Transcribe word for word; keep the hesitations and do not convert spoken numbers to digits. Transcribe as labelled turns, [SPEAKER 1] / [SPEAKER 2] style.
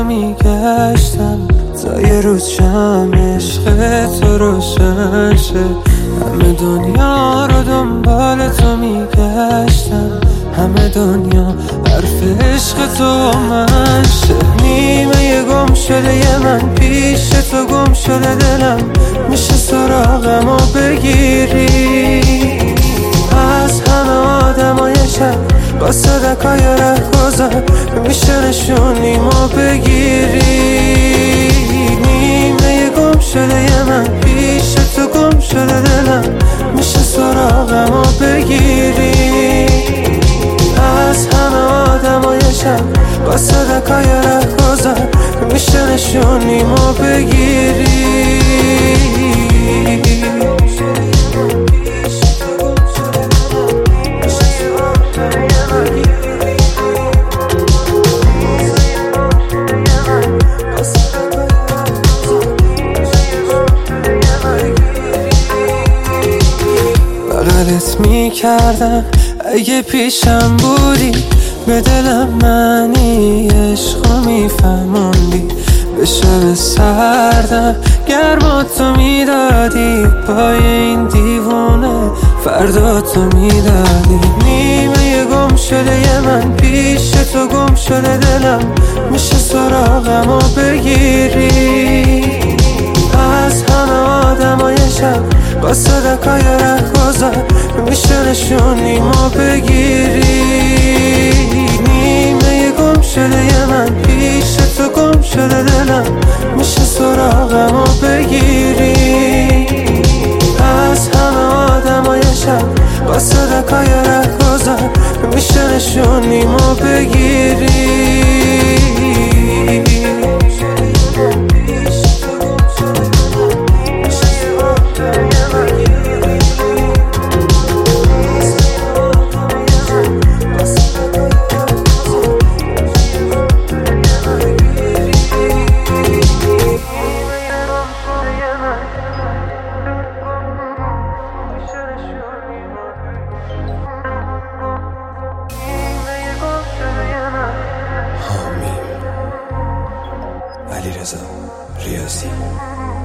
[SPEAKER 1] میگشتم تا یه روز شم عشق تو روشن شه. همه دنیا رو دنبال تو میگشتم، همه دنیا حرف عشق تو من شه. نیمه گم شده ی من پیش تو گم شده دلم، میشه سراغم و بگیری از همه آدمای شب با صدقای ره گذار، میشه نشونیمو بگیری. نیمه گم شده ی من پیش تو گم شده دلم، میشه سراغم و بگیری از همه آدمای شب با صدقای ره گذار، میشه نشونیمو بگیری. بغلت میکردم اگه پیشم بودی، به دلم معنی عشقو میفهموندی. به شب سردم گرماتو میدادی، پای این دیوونه فرداتو میدادی. نیمه گم شده ی من پیش تو گم شده دلم، میشه سراغم و بگیری از همه آدمای شب با صدقای ره گذار، میشه نشونیمو بگیری. نیمه گم شده ی من پیش تو گم شده دلم، میشه سراغم و بگیری از همه آدمای شب با صدقای ره گذار، میشه نشونیمو بگیری.
[SPEAKER 2] علیرضا ریاضی.